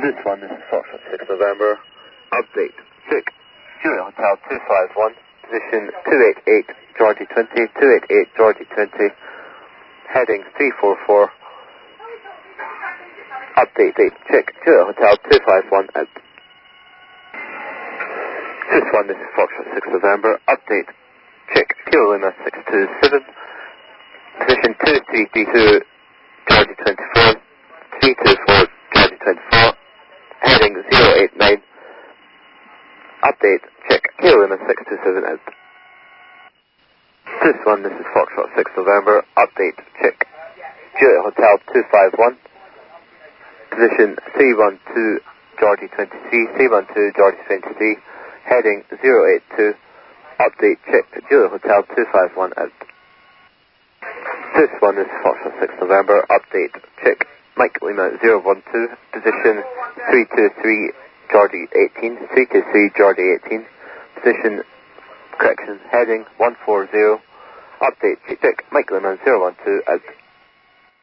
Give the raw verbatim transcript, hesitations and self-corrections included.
This one, this is Foxtrot six November. Update. Check. Juliet Hotel two five one. Position two eight eight, Georgie twenty, two eight eight, Georgie twenty. Heading three four four. Update. Date. Check. Juliet Hotel two five one out. This one, this is Foxtrot six November. Update. Check. Kilo Lima six two seven. Position two three three two, Georgie twenty-four, three two four, Georgie twenty-four. Heading zero eight nine. Update. Check. Kilo Lima six two seven out. This one, this is Foxtrot six November. Update. Check. Juliet Hotel two five one. Position three one two, Georgie twenty-three, three one two, Georgie twenty-three. Heading zero eight two. Update. Check. Juliet Hotel two five one out. This one is Foxtrot six November. Update. Check. Mike Lima zero one two. Position three two three, Georgie eighteen, three two three, Georgie eighteen. Position, correction, heading one four zero. Update. Check. Mike Lima zero one two out.